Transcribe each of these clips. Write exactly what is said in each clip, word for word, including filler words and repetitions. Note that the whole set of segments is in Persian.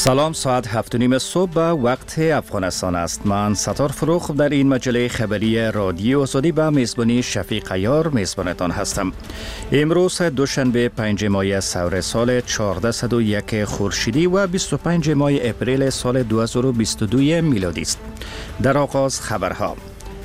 سلام، ساعت هفت و نیم صبح به وقت افغانستان است. من ستار فروخ در این مجله خبری رادیو آزادی به میزبانی شفیق عیار میزبانتان هستم. امروز دوشنبه پنج ماه سور سال چهارصد و یک خورشیدی و بیست و پنج ماه اپریل سال دو هزار و بیست و دو میلادی است. در آغاز خبرها: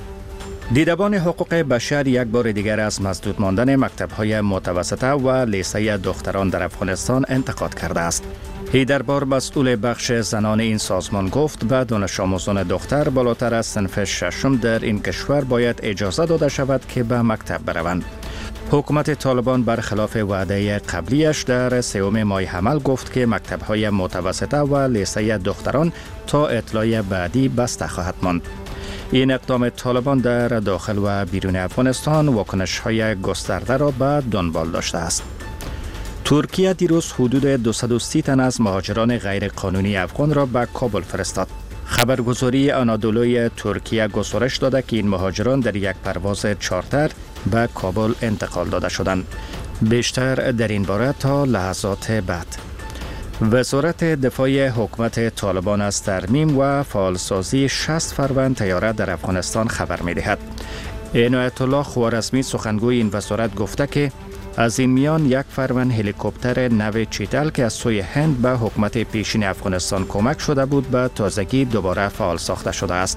دیدبان حقوق بشر یک بار دیگر از مسدود ماندن مکتب‌های متوسطه و لیسه دختران در افغانستان انتقاد کرده است. هیدربار مسئول بخش زنان این سازمان گفت به دانش آموزان دختر بالاتر از صنف ششم در این کشور باید اجازه داده شود که به مکتب بروند. حکومت طالبان برخلاف وعده قبلیش در سوم ماه حمل گفت که مکتب‌های متوسطه و لیسه دختران تا اطلاع بعدی بسته خواهد ماند. این اقدام طالبان در داخل و بیرون افغانستان واکنش‌های گسترده را به دنبال داشته است. ترکیه دیروز حدود دویست و سی تن از مهاجران غیر قانونی افغان را به کابل فرستاد. خبرگزاری آنادولوی ترکیه گزارش داده که این مهاجران در یک پرواز چارتر به کابل انتقال داده شدند. بیشتر در این باره تا لحظات بعد. وزارت دفاع حکومت طالبان از ترمیم و فعالسازی شصت فروند طیاره در افغانستان خبر می‌دهد. عنایت الله خوارزمی سخنگوی این وزارت گفته که از این میان یک فروند هلیکوپتر نو چیتل که از سوی هند به حکومت پیشین افغانستان کمک شده بود به تازگی دوباره فعال ساخته شده است.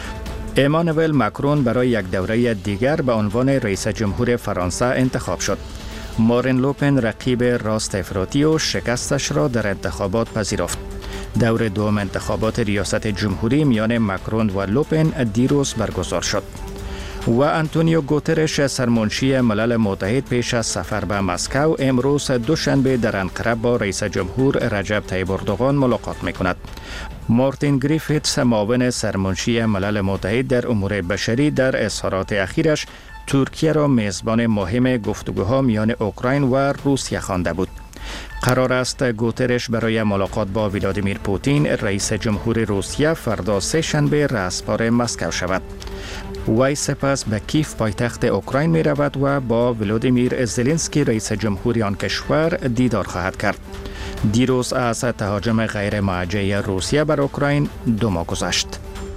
امانوئل ماکرون برای یک دوره دیگر به عنوان رئیس جمهور فرانسه انتخاب شد. مارین لوپن رقیب راست افراطی و شکستش را در انتخابات پذیرفت. دور دوم انتخابات ریاست جمهوری میان ماکرون و لوپن دیروز برگزار شد. و آنتونیو گوترش سرمنشی ملل متحد پیش از سفر به مسکو امروز دوشنبه در انقره با رئیس جمهور رجب طیب اردوغان ملاقات می‌کند. مارتین گریفیتس معاون سرمنشی ملل متحد در امور بشری در اظهارات اخیرش ترکیه را میزبان مهم گفتگوها میان اوکراین و روسیه خوانده بود. قرار است گوترش برای ملاقات با ولادیمیر پوتین رئیس جمهور روسیه فردا سه شنبه رسپار مسکو شود. وی سپس به کیف پایتخت اوکراین می رود و با ولادیمیر زلنسکی رئیس جمهوری آن کشور دیدار خواهد کرد. دیروز از تهاجم غیر موجه روسیه بر اوکراین دو ماه گذشت.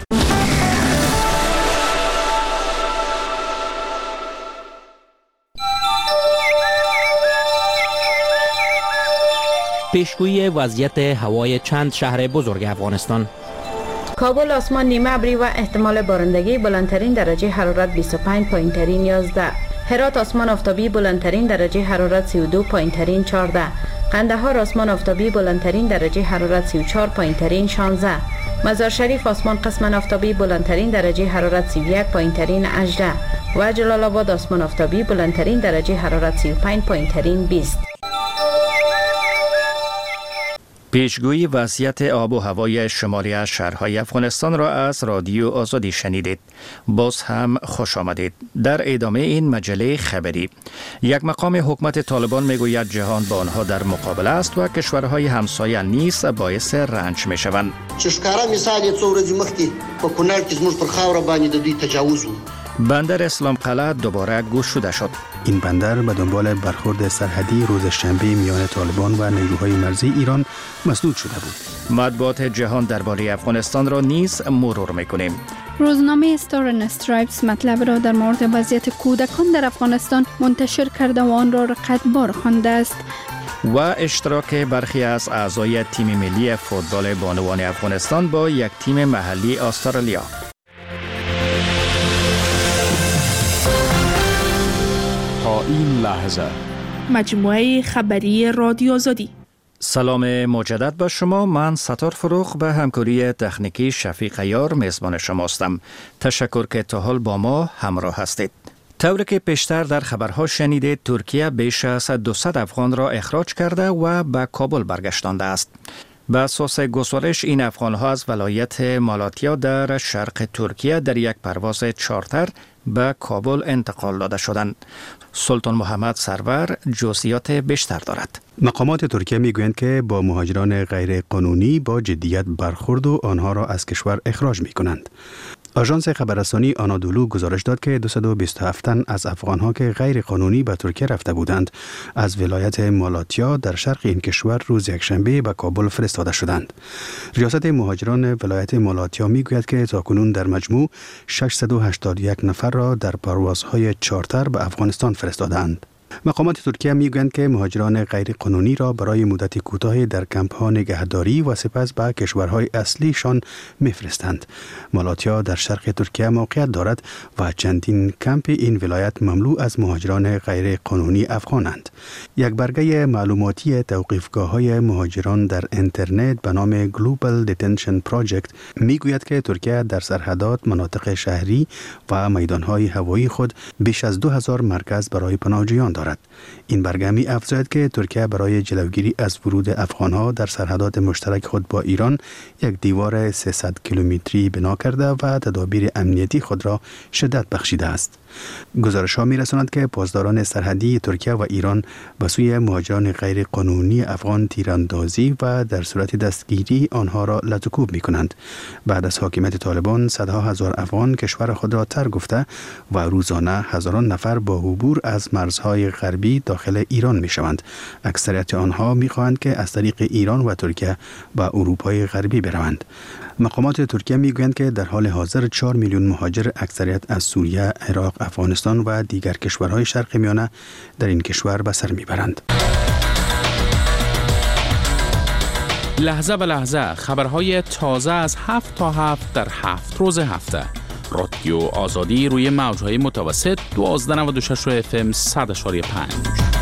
پیشگویی وضعیت هوای چند شهر بزرگ افغانستان. کابل آسمان نیمه ابری و احتمال بارندگی، بلندترین درجه حرارت بیست و پنج، پایینترین یازده. هرات آسمان آفتابی، بلندترین درجه حرارت سی و دو، پایینترین چهارده. قندهار آسمان آفتابی، بلندترین درجه حرارت سی و چهار، پایینترین شانزده. مزار شریف آسمان قسما آفتابی، بلندترین درجه حرارت سی و یک، پایینترین هجده. و جلال آباد آسمان آفتابی، بلندترین درجه حرارت سی و پنج، پایینترین بیست. پیشگویی وضعیت آب و هوای شمالی شهرهای افغانستان را از رادیو آزادی شنیدید. باز هم خوش آمدید. در ادامه این مجله خبری، یک مقام حکومت طالبان میگوید جهان با آنها در مقابله است و کشورهای همسایه نیز باعث رنج می شوند. چشکارا مثال یې څو ورځې مخکې په کونړ کې زموږ پر خاوره باندې د دوی تجاوز و. بندر اسلام قلعه دوباره گشوده شد. این بندر به دنبال برخورد سرحدی روز شنبه میان طالبان و نیروهای مرزی ایران مسدود شده بود. مطبوعات جهان درباره افغانستان را نیز مرور می‌کنیم. روزنامه استار اند استرایپس مطلب را در مورد وضعیت کودکان در افغانستان منتشر کرده و آن را رقتبار خوانده است. و اشتراک برخی از اعضای تیم ملی فوتبال بانوان افغانستان با یک تیم محلی استرالیا. تا این لحظه مجموعه خبری رادیو آزادی. سلام مجدد با شما. من ستار فروخ به همکاری تکنیکی شفیق عیار میزبان شما هستم. تشکر که تا حال با ما همراه هستید. طوری که پیشتر در خبرها شنیدید، ترکیه بیش از دویست افغان را اخراج کرده و به کابل برگشتانده است. به اساس گزارش این افغان‌ها از ولایت مالاتیا در شرق ترکیه در یک پرواز چارتر به کابل انتقال داده شدند. سلطان محمد سرور جزئیات بیشتر دارد. مقامات ترکیه میگویند که با مهاجران غیر قانونی با جدیت برخورد و آنها را از کشور اخراج می کنند. آژانس خبررسانی آنادولو گزارش داد که دویست و بیست و هفت تن از افغان‌ها که غیر قانونی به ترکیه رفته بودند از ولایت مالاتیا در شرق این کشور روز یکشنبه به کابل فرستاده شدند. ریاست مهاجران ولایت مالاتیا میگوید که تاکنون در مجموع ششصد و هشتاد و یک نفر را در پروازهای چارتر به افغانستان فرستادند. مقامات ترکیه میگویند که مهاجران غیر قانونی را برای مدت کوتاهی در کمپ‌ها نگهداری و سپس به کشورهای اصلیشان میفرستند. مالاتیا در شرق ترکیه موقعیت دارد و چندین کمپ این ولایت مملو از مهاجران غیر قانونی افغانند. یک برگه معلوماتی توقیفگاه‌های مهاجران در اینترنت به نام Global Detention Project میگوید که ترکیه در سرحدات، مناطق شهری و میدان‌های هوایی خود بیش از دو هزار مرکز برای پناهجویان دارد. این برگه می افزاید که ترکیه برای جلوگیری از ورود افغانها در سرحدات مشترک خود با ایران یک دیوار سیصد کیلومتری بنا کرده و تدابیر امنیتی خود را شدت بخشیده است. گزارش ها می رساند که پاسداران سرحدی ترکیه و ایران به سوی مهاجران غیر قانونی افغان تیراندازی و در صورت دستگیری آنها را لطکوب می کنند. بعد از حاکمیت طالبان صدها هزار افغان کشور خود را ترک گفته و روزانه هزاران نفر با عبور از مرزهای غربی داخل ایران می شوند. اکثریت آنها می خواهند که از طریق ایران و ترکیه به اروپای غربی بروند. مقامات ترکیه می گویند که در حال حاضر چهار میلیون مهاجر اکثریت از سوریه، عراق، افغانستان و دیگر کشورهای شرق میانه در این کشور به سر میبرند. لحظه به لحظه خبرهای تازه از هفت تا هفت در هفت روز هفته. رادیو آزادی روی موجهای متوسط دوازده و نود و شش اف ام صد و پنج.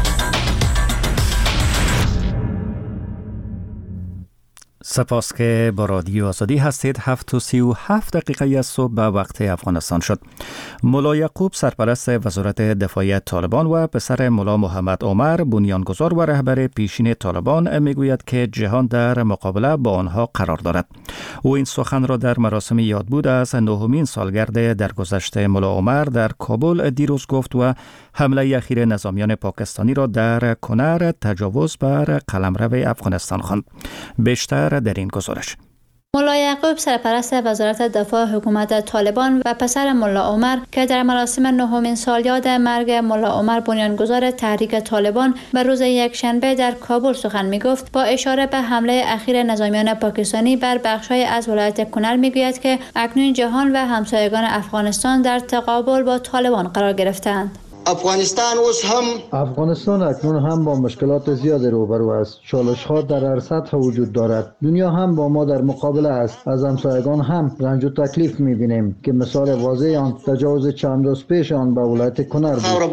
سپاس که با رادیو آزادی هستید. هفت و سی و هفت دقیقه از صبح به وقت افغانستان شد. ملا یعقوب سرپرست وزارت دفاعی طالبان و پسر ملا محمد عمر بنیانگذار و رهبر پیشین طالبان میگوید که جهان در مقابله با آنها قرار دارد. او این سخن را در مراسم یادبود از نهمین سالگرد درگذشت ملا عمر در کابل دیروز گفت و حمله اخیر نظامیان پاکستانی را در کنر تجاوز بر قلمرو افغانستان خواند. بیشتر در این گزارش. ملا یعقوب سرپرست وزارت دفاع حکومت طالبان و پسر ملا عمر که در مراسم نهمین سالیاد مرگ ملا عمر بنیانگذار تحریک طالبان به روز یکشنبه در کابل سخن می‌گفت، با اشاره به حمله اخیر نظامیان پاکستانی بر بخش‌های از ولایت کنر می‌گوید که اکنون جهان و همسایگان افغانستان در تقابل با طالبان قرار گرفتند. افغانستان اوس هم افغانستان اکنون هم با مشکلات زیاد روبرو است. چالش‌ها در هر سطح وجود دارد. دنیا هم با ما در مقابله است. از همسایگان هم رنج و تکلیف می‌بینیم که مثال واضح آن تجاوز چند روز پیش آن به ولایت کنر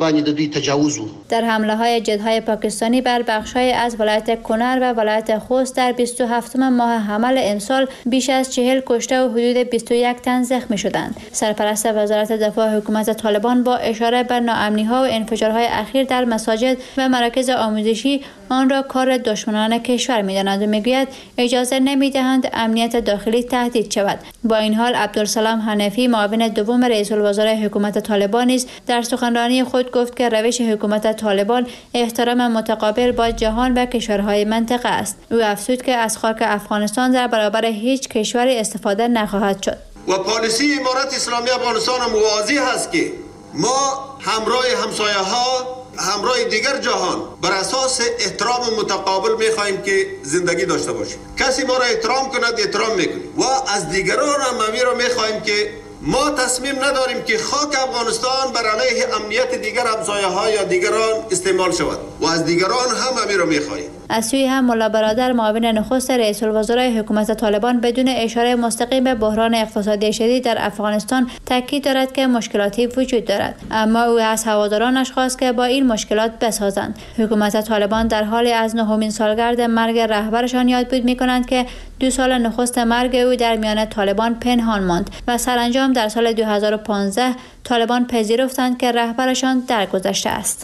بود. در حمله‌های جدهای پاکستانی بر بخش‌های از ولایت کنر و ولایت خوست در بیست و هفتم ماه حمل امسال بیش از چهل کشته و حدود بیست و یک تن زخمی شدند. سرپرست وزارت دفاع حکومت طالبان با اشاره به ناامنی ها و انفجارهای اخیر در مساجد و مراکز آموزشی آن را کار دشمنان کشور می‌دانند و میگوید اجازه نمی‌دهند امنیت داخلی تهدید شود. با این حال عبدالسلام حنفی معاون دوم رئیس الوزراء حکومت طالبان نیز در سخنرانی خود گفت که روش حکومت طالبان احترام متقابل با جهان و کشورهای منطقه است. او افزود که از خاک افغانستان در برابر هیچ کشوری استفاده نخواهد شد. و پالیسی امارت اسلامی افغانستان موازی هست که ما همراه همسایه ها، همراه دیگر جهان بر اساس احترام متقابل می‌خواهیم که زندگی داشته باشیم. کسی ما را احترام کند احترام می‌کنیم و از دیگران هم همین را می‌خواهیم که ما تصمیم نداریم که خاک افغانستان بر علیه امنیت دیگر همسایه ها یا دیگران استعمال شود و از دیگران هم همین را می‌خواهیم. از سوی هم ملا برادر معاون نخست رئیس الوزراء حکومت طالبان بدون اشاره مستقیم به بحران اقتصادی شدید در افغانستان تاکید دارد که مشکلاتی وجود دارد، اما او از هوادارانش خواست که با این مشکلات بسازند. حکومت طالبان در حال از نهمین سالگرد مرگ رهبرشان یادبود می‌کنند که دو سال نخست مرگ او در میان طالبان پنهان ماند و سرانجام در سال دو هزار و پانزده طالبان پذیرفتند که رهبرشان درگذشته است.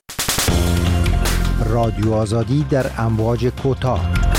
رادیو آزادی در امواج کوتاه.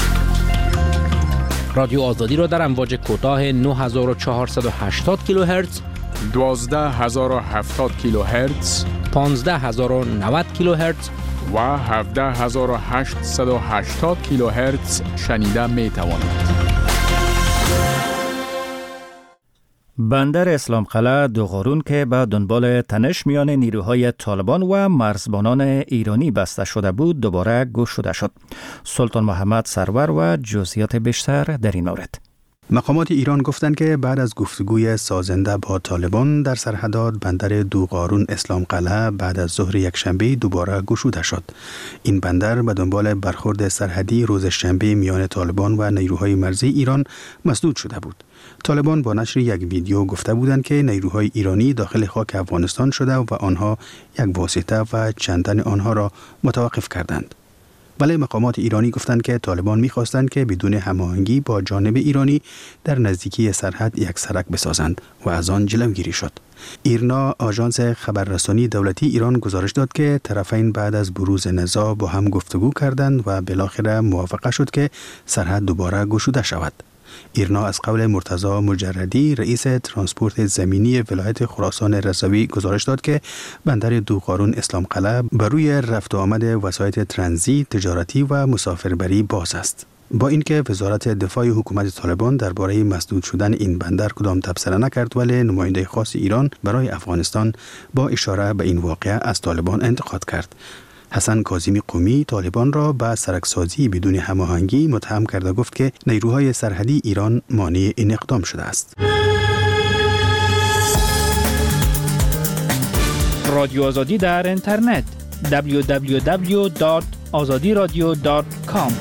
رادیو آزادی را در امواج کوتاه نه هزار و چهارصد و هشتاد کیلوهرتز، دوازده هزار و هفتاد کیلوهرتز، پانزده هزار و نود کیلوهرتز و هفده هزار و هشتصد و هشتاد کیلوهرتز شنیده می توانید. بندر اسلام قلعه دوغارون که به دنبال تنش میان نیروهای طالبان و مرزبانان ایرانی بسته شده بود دوباره گشوده شد. سلطان محمد سرور و جزئیات بیشتر در این مورد. مقامات ایران گفتند که بعد از گفتگوی سازنده با طالبان در سرحدات بندر دوغارون اسلام قلعه بعد از ظهر یکشنبه دوباره گشوده شد. این بندر به دنبال برخورد سرحدی روز شنبه میان طالبان و نیروهای مرزی ایران مسدود شده بود. طالبان با نشر یک ویدیو گفته بودند که نیروهای ایرانی داخل خاک افغانستان شده و آنها یک واسطه و چندین آنها را متوقف کردند. ولی مقامات ایرانی گفتند که طالبان می‌خواستند که بدون هماهنگی با جانب ایرانی در نزدیکی سرحد یک سرک بسازند و از آن جلوگیری شد. ایرنا آژانس خبررسانی دولتی ایران گزارش داد که طرفین بعد از بروز نزاع با هم گفتگو کردند و بالاخره موافقه شد که سرحد دوباره گشوده شود. ایرنا از قول مرتضی مجردی رئیس ترانسپورت زمینی ولایت خراسان رضوی گزارش داد که بندر دوغارون اسلام قلعه بر روی رفت و آمد وسایط ترانزیت، تجارتی و مسافربری باز است. با اینکه وزارت دفاع حکومت طالبان درباره مسدود شدن این بندر کدام تبصره نکرد، ولی نماینده خاص ایران برای افغانستان با اشاره به این واقعه از طالبان انتقاد کرد. حسن کاظمی قمی طالبان را به سرکسازی بدون هماهنگی متهم کرده گفت که نیروهای سرحدی ایران مانع این اقدام شده است. رادیو آزادی در اینترنت دبلیو دبلیو دبلیو دات آزادی رادیو دات کام.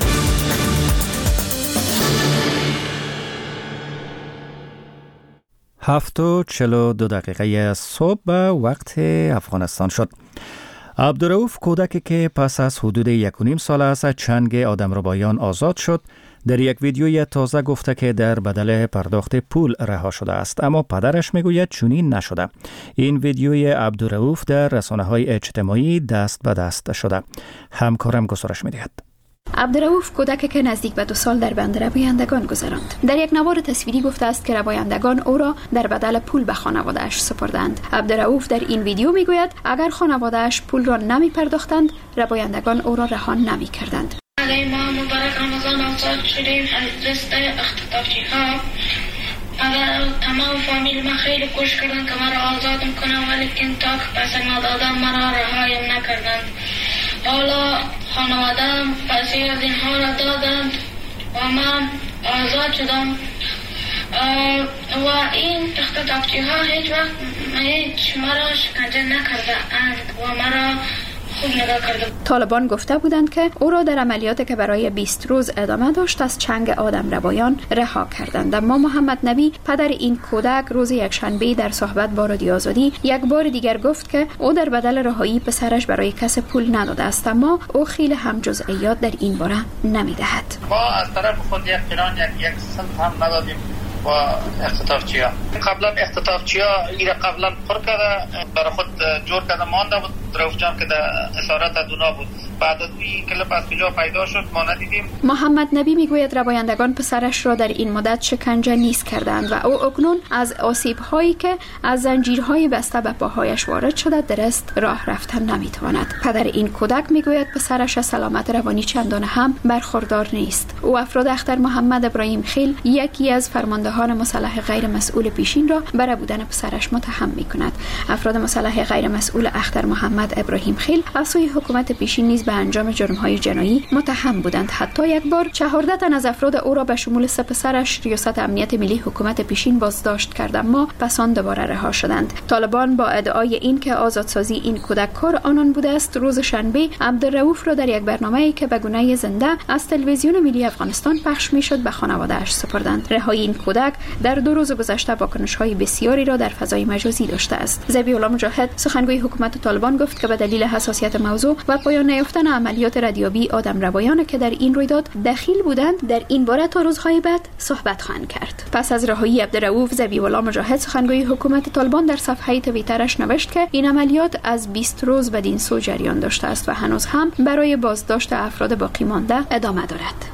هفت و چهل و دو دقیقه صبح به وقت افغانستان شد. عبدالرؤوف کودکی که پس از حدود یک و نیم سال از چنگ آدمربایان آزاد شد در یک ویدیوی تازه گفته که در بدل پرداخت پول رها شده است، اما پدرش میگوید چنین نشده. این ویدیوی عبدالرؤوف در رسانه‌های اجتماعی دست به دست شده. همکارم گزارش می‌دهد. عبدالرؤوف کودکی که نزدیک به دو سال در بند ربایندگان گذراند. در یک نوار تصویری گفته است که ربایندگان او را در بدل پول به خانواده‌اش سپردند. عبدالرؤوف در این ویدیو میگوید اگر خانواده‌اش پول را نمی پرداختند، ربایندگان او را رها نمی کردند. علی ما مبارک رمضان آزاد شدیم از دست اختطافی ها. تمام فامیل ما خیلی کوشش کردند که مرا آزاد کنند، ولی که تا که پس ندادم مرا رهایم نکردند. حالا خانواده‌ام پسی از این حال دادند و من آزاد شدم و این اختطافچی ها هیچ وقت هیچ مرا شکنجه نکرده اند و مرا خوب نگاه کرده. طالبان گفته بودند که او را در عملیاتی که برای بیست روز ادامه داشت از چنگ آدمربایان رها کردند. اما محمد نبی پدر این کودک روز یکشنبه در صحبت با رادیو آزادی یک بار دیگر گفت که او در بدل رهایی پسرش برای کس پول نداده است، اما او خیلی هم جزئیات در این باره نمیدهد. ما از طرف خود یک قران یک یک سنت هم ندادیم و اختطافچیا. قبلا اختطافچیا ایره قبلا پر کرده برای خود جور کرده مانده بود. رؤوف جان که در اسارت ادونا بود. بعد از این کلپ از کجا پیدا شد ما ندیدیم. محمد نبی میگوید ربایندگان پسرش را در این مدت شکنجه نیز کردند و او اکنون از آسیب هایی که از زنجیرهای بسته به پاهایش وارد شده درست راه رفتن نمیتواند. پدر این کودک میگوید پسرش از سلامت روانی چندان هم برخوردار نیست. او افراد اختر محمد ابراهیم خیل یکی از فرماندهان مسلح غیر مسئول پیشین را بر بودن پسرش متهم میکند. افراد مسلح غیر مسئول اختر محمد ابراهیم خیل از سوی حکومت پیشین نیز به انجام جرم‌های جنایی متهم بودند. حتی یک بار چهارده تن از افراد او را به شمول سه پسرش ریاست امنیت ملی حکومت پیشین بازداشت کرد، اما پس آن دوباره رها شدند. طالبان با ادعای اینکه آزادسازی این کودک کار آنان بوده است، روز شنبه عبدالرؤوف را در یک برنامه‌ای که به گونه زنده از تلویزیون ملی افغانستان پخش می‌شد به خانواده‌اش سپردند. رهایی این کودک در دو روز گذشته واکنش‌های بسیاری را در فضای مجازی داشته است. ذبیح الله مجاهد سخنگوی حکومت طالبان گفت که به دلیل حساسیت موضوع و پایان نیافتن عملیات ردیابی آدمربایان که در این رویداد دخیل بودند، در این باره تا روزهای بعد صحبت خواهند کرد. پس از رهایی عبدالرؤوف، ذبیح الله مجاهد سخنگوی حکومت طالبان در صفحه توییترش نوشت که این عملیات از بیست روز بدین سو جریان داشته است و هنوز هم برای بازداشت افراد باقی مانده ادامه دارد.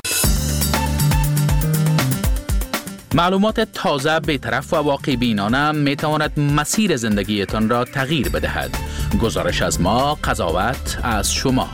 معلومات تازه، بی‌طرف و واقع بینانه می تواند مسیر زندگیتان را تغییر بدهد. گزارش از ما، قضاوت از شما.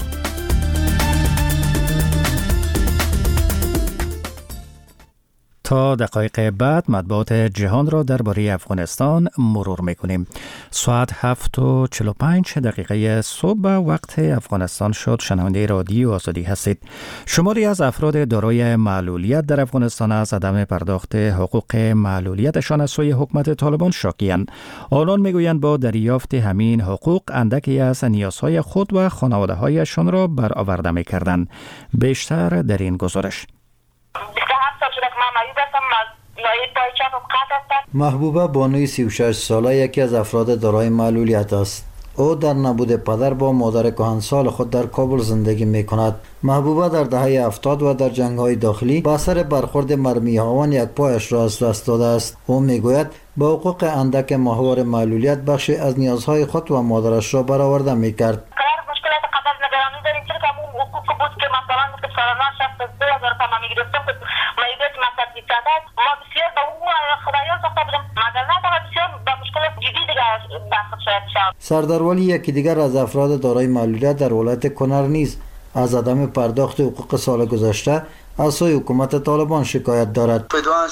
تا دقایق بعد مطبوعات جهان را درباره افغانستان مرور میکنیم. ساعت هفت و چهل و پنج دقیقه صبح وقت افغانستان شد. شنونده رادیو آزادی هستید. شماری از افراد دارای معلولیت در افغانستان از عدم پرداخت حقوق معلولیتشان از سوی حکومت طالبان شاکی‌اند. آنان میگویند با دریافت همین حقوق اندکی از نیازهای خود و خانواده‌هایشان را برآورده می‌کردند. بیشتر در این گزارش. محبوبه بانوی سی و شش ساله یکی از افراد دارای معلولیت است. او در نبود پدر با مادر کهنسال خود در کابل زندگی می کند. محبوبه در دهه هفتاد و در جنگ های داخلی با اثر برخورد مرمی هاون یک پایش را از دست داده است. او می گوید با حقوق اندک ماهوار معلولیت بخشی از نیازهای خود و مادرش را برآورده می کرد. سردار ولی یکی دیگر از افراد دارای معلولیت در ولایت کنر نیز از عدم پرداخت حقوق سال گذشته از سوی حکومت طالبان شکایت دارد.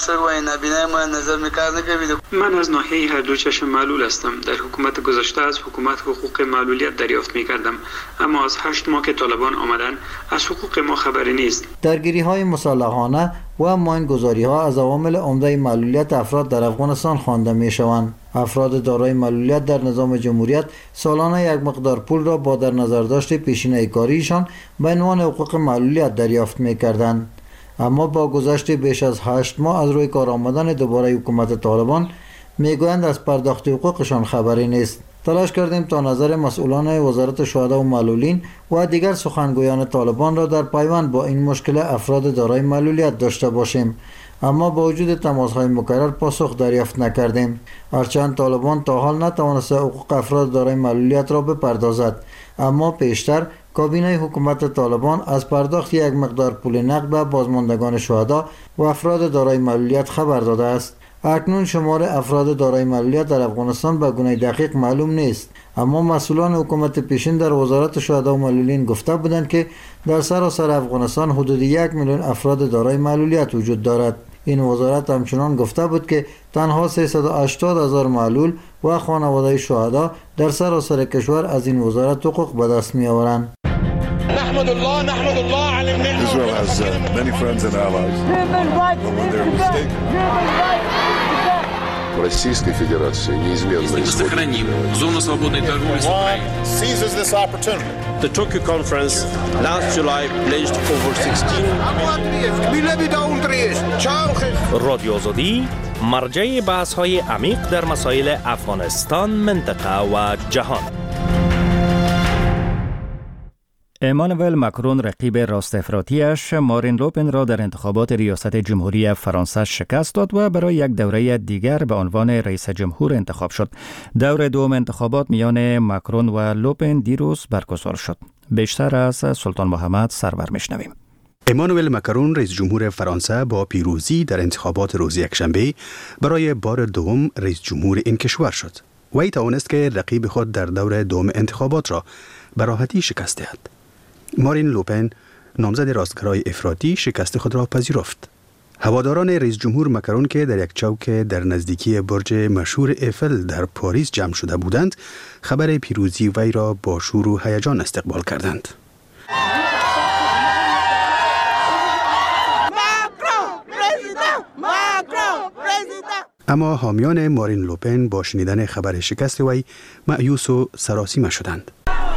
من از ناحیه هر دو چشم معلول هستم. در حکومت گذشته از حکومت حقوق معلولیت دریافت می کردم، اما از هشت ماه که طالبان آمدن از حقوق ما خبری نیست. درگیری های مسلحانه و ماینگذاری ها از عوامل عمده معلولیت افراد در افغانستان خوانده می شوند. افراد دارای معلولیت در نظام جمهوریت سالانه یک مقدار پول را با در نظر داشت پیشینه کاریشان به عنوان حقوق معلولیت دریافت می کردند. اما با گذشت بیش از هشت ماه از روی کار آمدن دوباره حکومت طالبان میگویند از پرداخت حقوقشان خبری نیست. تلاش کردیم تا نظر مسئولان وزارت شهدا و معلولین و دیگر سخنگویان طالبان را در پیوند با این مشکل افراد دارای معلولیت داشته باشیم، اما با وجود تماس‌های مکرر پاسخ دریافت نکردیم. هرچند طالبان تا حال نتوانسته حقوق افراد دارای معلولیت را بپردازد، اما پیشتر کابینه حکومت طالبان از پرداخت یک مقدار پول نقد به بازماندگان شهدا و افراد دارای معلولیت خبر داده است. اکنون شمار افراد دارای معلولیت در افغانستان به گونه دقیق معلوم نیست، اما مسئولان حکومت پیشین در وزارت شهدا و معلولین گفته بودند که در سراسر افغانستان حدود یک میلیون افراد دارای معلولیت وجود دارد. این وزارت همچنان گفته بود که تنها سیصد و هشتاد هزار معلول و خانواده شهدا در سراسر کشور از این وزارت حقوق به دست می آورند. نحمد الله نحمد الله على النعمة. Israel has uh, many friends and allies. But when they're mistaken. Российской Федерации неизменно сохраним зону свободной торговли с Украиной. Seizes this opportunity. The Tokyo conference last July pledged over sixteen. رادیو آزادی مرجع بحث‌های عمیق در مسائل افغانستان، منطقه و جهان. امانوئل ماکرون رقیب راست افراطی‌اش مارین لوپن را در انتخابات ریاست جمهوری فرانسه شکست داد و برای یک دوره دیگر به عنوان رئیس جمهور انتخاب شد. دور دوم انتخابات میان ماکرون و لوپن دیروز برگزار شد. بیشتر از سلطان محمد سرور میشنویم. امانوئل ماکرون رئیس جمهور فرانسه با پیروزی در انتخابات روز یکشنبه برای بار دوم رئیس جمهور این کشور شد. وی توانست که رقیب خود در دور دوم انتخابات را به راحتی شکست دهد. مارین لوپن نامزد راستگرای افراطی شکست خود را پذیرفت. هواداران رئیس جمهور ماکرون که در یک چوک در نزدیکی برج مشهور ایفل در پاریس جمع شده بودند، خبر پیروزی وی را با شور و هیجان استقبال کردند. اما حامیان مارین لوپن با شنیدن خبر شکست وی مایوس و سراسیمه شدند.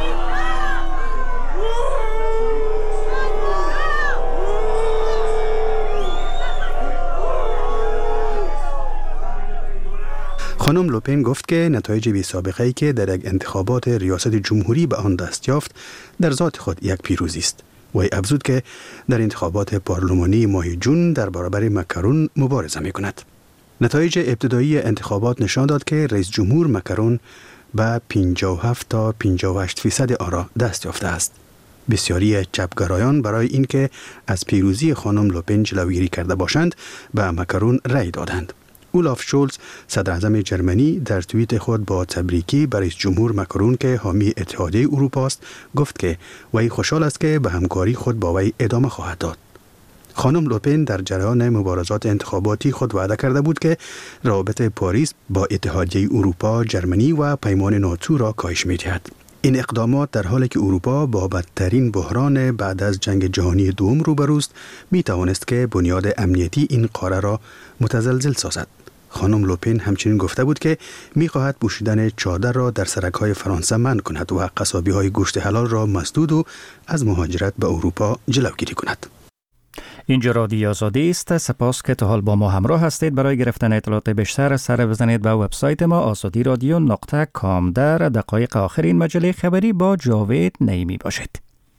خانم لوپن گفت که نتایج بی سابقه ای که در یک انتخابات ریاست جمهوری به آن دست یافت در ذات خود یک پیروزی است. وی افزود که در انتخابات پارلمانی ماه جون در برابر ماکرون مبارزه می کند. نتایج ابتدایی انتخابات نشان داد که رئیس جمهور ماکرون به پنجاه و هفت تا پنجاه و هشت فیصد آرا دست یافته است. بسیاری چپگرایان برای اینکه از پیروزی خانم لوپن جلوگیری کرده باشند به ماکرون رأی دادند. اولاف شولز صدر اعظم جرمنی در توییت خود با تبریکی برای رئیس جمهور ماکرون که حامی اتحادیه اروپا است گفت که وی خوشحال است که به همکاری خود با وی ادامه خواهد داد. خانم لوپن در جریان مبارزات انتخاباتی خود وعده کرده بود که روابط پاریس با اتحادیه اروپا، جرمنی و پیمان ناتو را کاهش می‌دهد. این اقدامات در حالی که اروپا با بدترین بحران بعد از جنگ جهانی دوم روبروست می توانست که بنیاد امنیتی این قاره را متزلزل سازد. خانم لوپن همچنین گفته بود که می خواهد پوشیدن چادر را در سرک‌های فرانسه منع کند و قصابی‌های گوشت حلال را مسدود و از مهاجرت به اروپا جلوگیری کند. اینجا رادیو آزادی است. سپاس که تا حال با ما همراه هستید. برای گرفتن اطلاعات بیشتر سر بزنید به وبسایت ما آزادی رادیو نقطه کام. در دقایق آخر این مجله خبری با جاوید نعیمی باشید.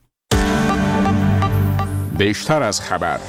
بیشتر از خبر.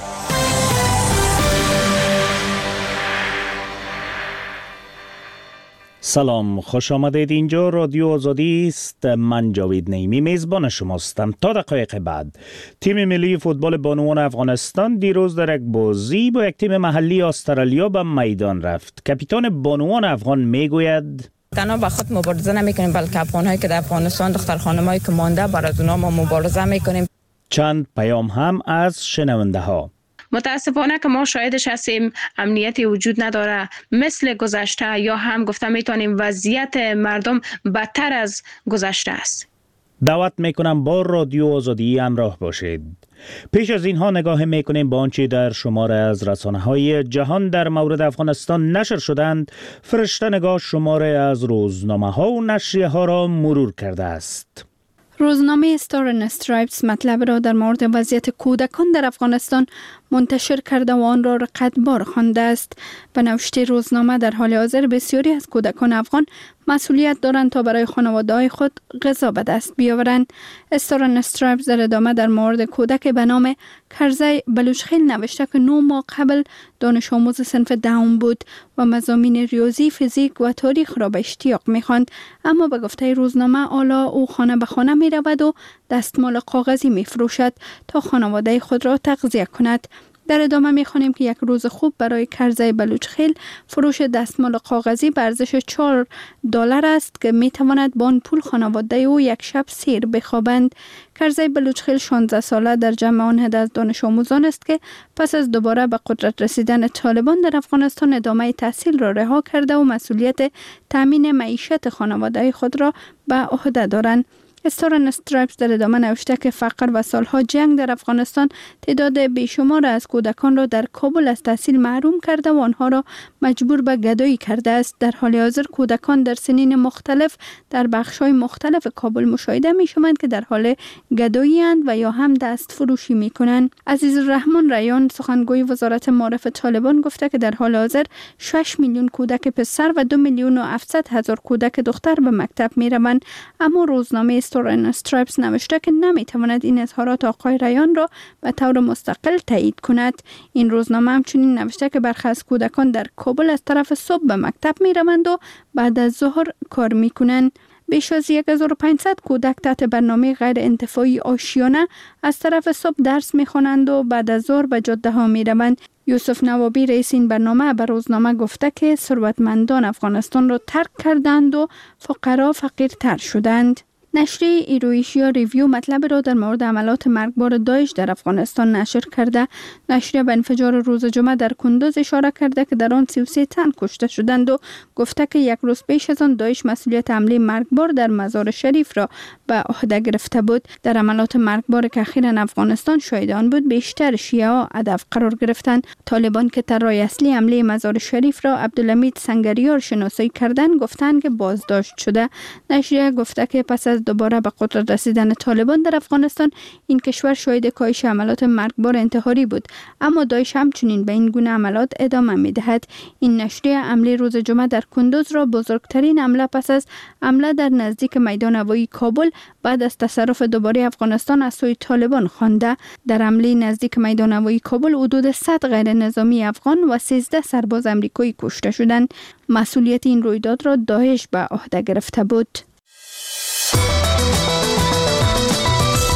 سلام، خوش آمدید. اینجا رادیو آزادی است. من جاوید نعیمی میزبان شماستم. تا دقایق بعد تیم ملی فوتبال بانوان افغانستان دیروز در یک بازی با یک تیم محلی استرالیا به میدان رفت. کاپیتان بانوان افغان میگوید تنها به خود مبارزه نمیکنیم، بلکه افغان‌هایی که در افغانستان، دختر خانم‌هایی که مانده، برای اونها ما مبارزه میکنیم. چند پیام هم از شنونده ها. متاسفانه که ما شاهدش هستیم امنیتی وجود نداره مثل گذشته، یا هم گفته میتونیم وضعیت مردم بدتر از گذشته است. دعوت میکنم با رادیو آزادی همراه باشید. پیش از اینها نگاه میکنیم با آنچه در شماره از رسانه‌های جهان در مورد افغانستان نشر شدند. فرشته نگاه شماره از روزنامه‌ها و نشریه‌ها را مرور کرده است. روزنامه استار اند استرایپس مطلب را در مورد وضعیت کودکان در افغانستان منتشر کرده و آن را رقتبار خوانده است. به نوشته روزنامه در حال حاضر بسیاری از کودکان افغان مسئولیت دارند تا برای خانواده‌های خود غذا به دست بیاورند. استار اند استرایپس در ادامه در مورد کودک به نام کرزی بلوچخیل نوشته که نه ماه قبل دانش آموز صنف دهم بود و مضامین ریاضی، فیزیک و تاریخ را به اشتیاق می‌خواند، اما به گفته روزنامه حالا او خانه به خانه می‌رود و دستمال کاغذی می‌فروشد تا خانواده خود را تغذیه کند. در ادامه می‌خوانیم که یک روز خوب برای کرزی بلوچخیل فروش دستمال کاغذی به ارزش چهار دلار است که می‌تواند با آن پول خانواده او یک شب سیر بخوابند. کرزی بلوچخیل شانزده ساله در جمع آن هده از دانش آموزان است که پس از دوباره به قدرت رسیدن طالبان در افغانستان ادامه تحصیل را رها کرده و مسئولیت تامین معیشت خانواده خود را به عهده دارند. استار اند استرایپس در ادامه نوشته که فقر و سالها جنگ در افغانستان تعداد بیشمار از کودکان را در کابل از تحصیل محروم کرده و آنها را مجبور به گدایی کرده است. در حال حاضر کودکان در سنین مختلف در بخش‌های مختلف کابل مشاهده می‌شوند که در حال گدایی اند و یا هم دست فروشی می‌کنند. عزیزالرحمن ریان سخنگوی وزارت معارف طالبان گفته که در حال حاضر شش میلیون کودک پسر و دو میلیون و هفتصد هزار کودک دختر به مکتب می‌روند، اما روزنامه استار اند استرایپس نوشته که نمی‌تواند این اظهارات آقای ریان را به طور مستقل تایید کند. این روزنامه همچنین نوشته که برخی از کودکان در کابل از طرف صبح به مکتب می‌روند و بعد از ظهر کار می‌کنند. بیش از هزار و پانصد کودک تحت برنامه غیر انتفاعی آشیانه از طرف صبح درس می‌خوانند و بعد از ظهر به جاده‌ها می‌روند. یوسف نوابی رئیس این برنامه به روزنامه گفته که ثروتمندان افغانستان را ترک کردند و فقرا فقیرتر شدند. نشریه ایرویشیا ریویو مطلب را در مورد عملات مرگبار داعش در افغانستان نشر کرده. نشریه به انفجار روز جمعه در کندوز اشاره کرده که در آن سی و سه تن کشته شدند و گفته که یک روز پیش از آن داعش مسئولیت حمله مرگبار در مزار شریف را به عهده گرفته بود. در عملات مرگبار که اخیراً افغانستان شاهد آن بود بیشتر شیعه ها هدف قرار گرفتند. طالبان که طراح اصلی حمله مزار شریف را عبدالحمید سنگریار شناسایی کردند گفتند که بازداشت شده. نشریه گفته که پس از دوباره به قدرت رسیدن طالبان در افغانستان این کشور شاهد کاهش عملات مرگبار انتحاری بود، اما داعش همچنین به این گونه عملات ادامه می‌دهد. این نشریه حمله روز جمعه در کندوز را بزرگترین حمله پس از حمله در نزدیک میدان هوایی کابل بعد از تصرف دوباره افغانستان از سوی طالبان خوانده. در حمله نزدیک میدان هوایی کابل حدود صد غیر نظامی افغان و سیزده سرباز آمریکایی کشته شدند. مسئولیت این رویداد را داعش به عهده گرفته بود.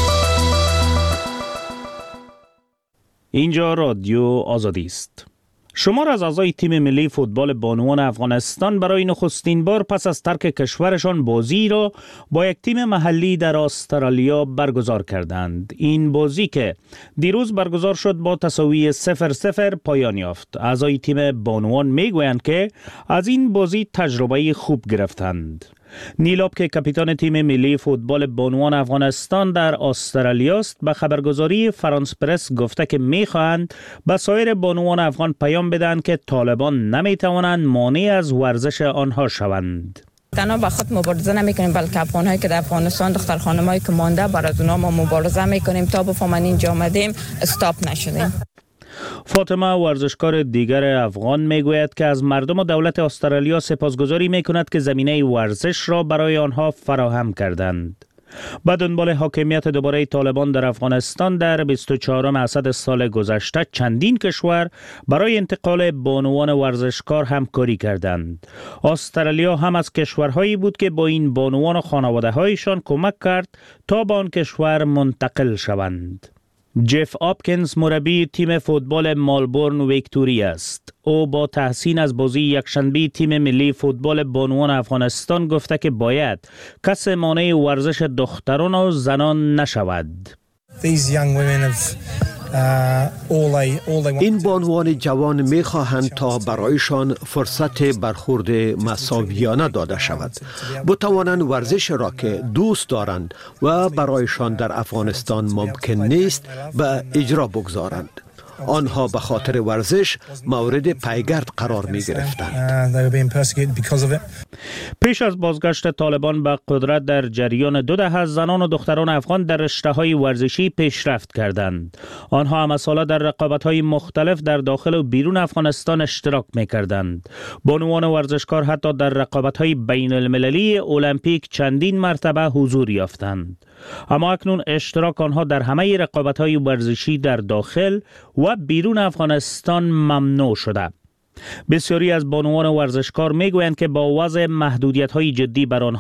اینجا رادیو آزادی است. شمار از اعضای تیم ملی فوتبال بانوان افغانستان برای نخستین بار پس از ترک کشورشان بازی را با یک تیم محلی در استرالیا برگزار کردند. این بازی که دیروز برگزار شد با تساوی صفر صفر پایان یافت. اعضای تیم بانوان میگویند که از این بازی تجربه خوب گرفتند. نیلاب که کاپیتان تیم ملی فوتبال بانوان افغانستان در استرالیا است به خبرگزاری فرانس پرس گفته که میخواهند به سایر بانوان افغان پیام بدهند که طالبان نمیتوانند مانع از ورزش آنها شوند. تنها با خود مبارزه نمیکنیم، بلکه افغان‌هایی که در افغانستان دختر خانمایی که مانده برای اونا ما مبارزه میکنیم تا بفهمن اینجا آمدیم استاپ نشدیم. فاطمه ورزشکار دیگر افغان میگوید که از مردم و دولت استرالیا سپاسگزاری میکند که زمینه ورزش را برای آنها فراهم کردند. به دنبال حاکمیت دوباره طالبان در افغانستان در بیست و چهارم اسد سال گذشته چندین کشور برای انتقال بانوان ورزشکار همکاری کردند. استرالیا هم از کشورهایی بود که با این بانوان و خانواده‌هایشان کمک کرد تا به آن کشور منتقل شوند. جف آپکینز مربی تیم فوتبال مالبورن ویکتوری است. او با تحسین از بازی یکشنبه تیم ملی فوتبال بانوان افغانستان گفته که باید کس مانع ورزش دختران و زنان نشود. این بانوان جوان می‌خواهند تا برایشان فرصت برخورد مساویانه داده شود، بتوانند ورزش را که دوست دارند و برایشان در افغانستان ممکن نیست به اجرا بگذارند. آنها به خاطر ورزش مورد پیگرد قرار می گرفتند. پیش از بازگشت طالبان به قدرت در جریان دو دهه زنان و دختران افغان در رشته‌های ورزشی پیشرفت کردند. آنها هم ساله در رقابت‌های مختلف در داخل و بیرون افغانستان اشتراک می‌کردند. بانوان ورزشکار حتی در رقابت‌های بین المللی المپیک چندین مرتبه حضور یافتند. اما اکنون اشتراک آنها در همه رقابت‌های ورزشی در داخل و بیرون افغانستان ممنوع شده. بسیاری از بانوان ورزشکار میگویند که با وضع محدودیت‌های جدی بر آنها